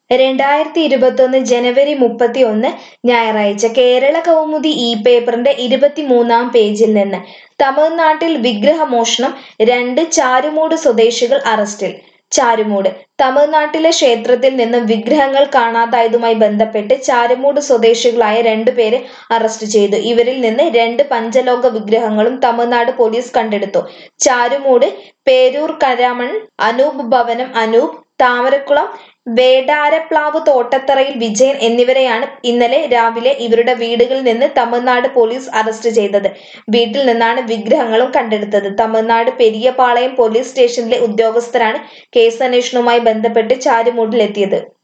2021 ജനുവരി 31 ഞായറാഴ്ച കേരള കൗമുദി പേപ്പറിന്റെ 23-ാം പേജിൽ നിന്ന് തമിഴ്നാട്ടിൽ വിഗ്രഹമോഷണം 2 ചാരുമൂട് സ്വദേശികൾ അറസ്റ്റിൽ. ചാരുമൂട് തമിഴ്നാട്ടിലെ ക്ഷേത്രത്തിൽ നിന്നും വിഗ്രഹങ്ങൾ കാണാതായതുമായി ബന്ധപ്പെട്ട് ചാരുമൂട് സ്വദേശികളായ 2 പേരെ അറസ്റ്റ് ചെയ്തു. ഇവരിൽ നിന്ന് 2 പഞ്ചലോഹ വിഗ്രഹങ്ങളും തമിഴ്നാട് പോലീസ് കണ്ടെടുത്തു. ചാരുമൂട് പേരൂർ കരാമൺ അനൂപ് ഭവനം അനൂപ്, താമരക്കുളം വേടാരപ്ലാവ് തോട്ടത്തറയിൽ വിജയൻ എന്നിവരെയാണ് ഇന്നലെ രാവിലെ ഇവരുടെ വീടുകളിൽ നിന്ന് തമിഴ്നാട് പോലീസ് അറസ്റ്റ് ചെയ്തത്. വീട്ടിൽ നിന്നാണ് വിഗ്രഹങ്ങളും കണ്ടെടുത്തത്. തമിഴ്നാട് പെരിയപാളയം പോലീസ് സ്റ്റേഷനിലെ ഉദ്യോഗസ്ഥരാണ് കേസന്വേഷണവുമായി ബന്ധപ്പെട്ട് ചാരുമൂടിലെത്തിയത്.